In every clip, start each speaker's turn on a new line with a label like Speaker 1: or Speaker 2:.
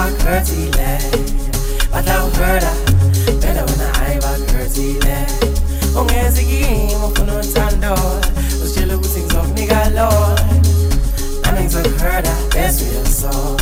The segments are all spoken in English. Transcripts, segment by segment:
Speaker 1: bakurtile batawuhurda vele wena hayi bakurtile ungeziki ufuna uthando usitshela ukuthi ngizokunika lona nami ngizokuhurda best of your soul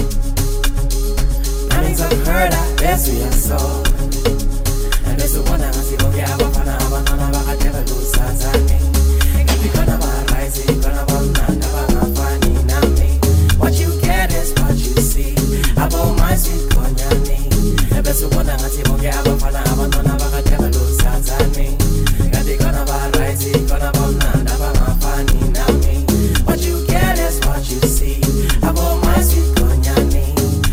Speaker 1: nami ngizokuhurda best of your soul bese ubona ngathi bonke abafana abantwana bakadeva lusazane khona ba-rise khona bamnandi abangafani nami what you get is what you see my sweet konyani bese ubona ngathi bonke abafana abantwana bakadeva lusazane khona ba-rise khona bamnandi abangafani nami what you get is what you see my sweet konyani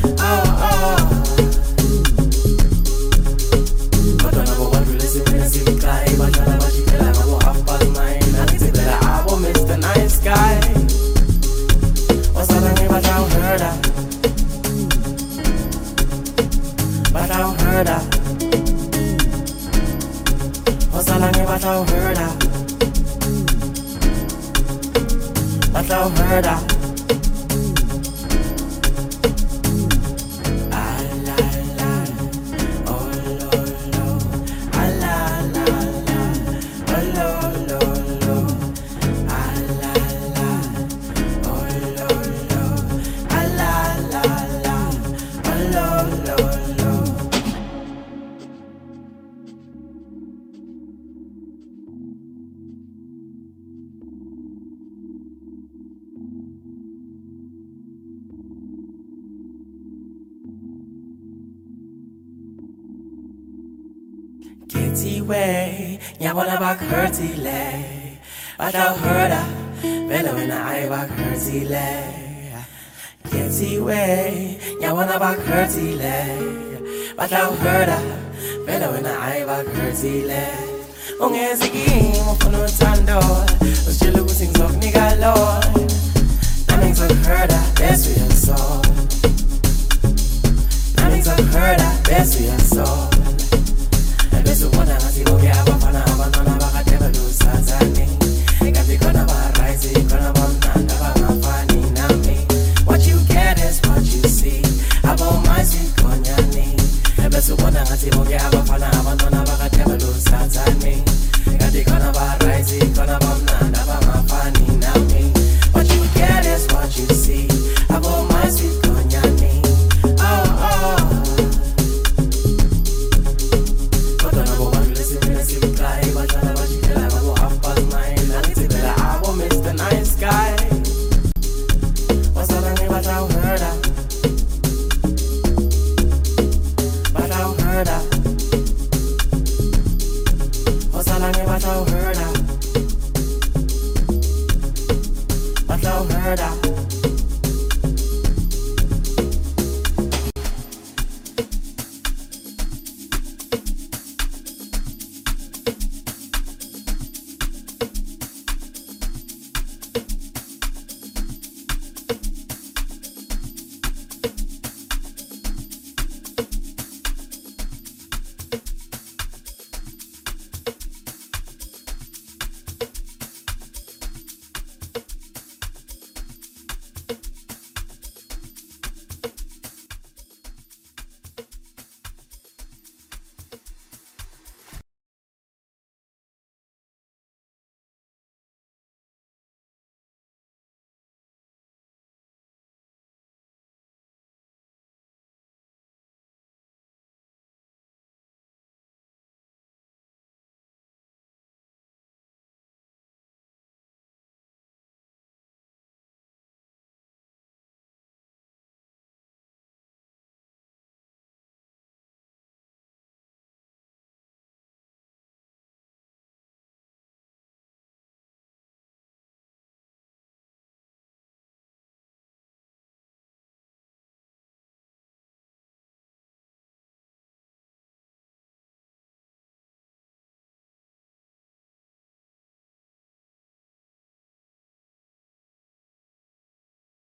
Speaker 1: Mr. Nice Guy wasalange batawuhurda wasalange batawuhurda Ketiwe, nyabona bakurtile batawuhurda vele wena hayi bakurtile Ketiwe, nyabona bakurtile batawuhurda vele wena hayi bakurtile ungeziki ufuna uthando usitshela ukuthi ngizokunika lona nami ngizokuhurda best of your soul nami ngizokuhurda best of your soul bese ubona ngathi bonke abafana abantwana bakadeva lusazane kanti khona ba-rise khona bamnandi abangafani nami what you get is what you see my sweet konyani bese ubona ngathi bonke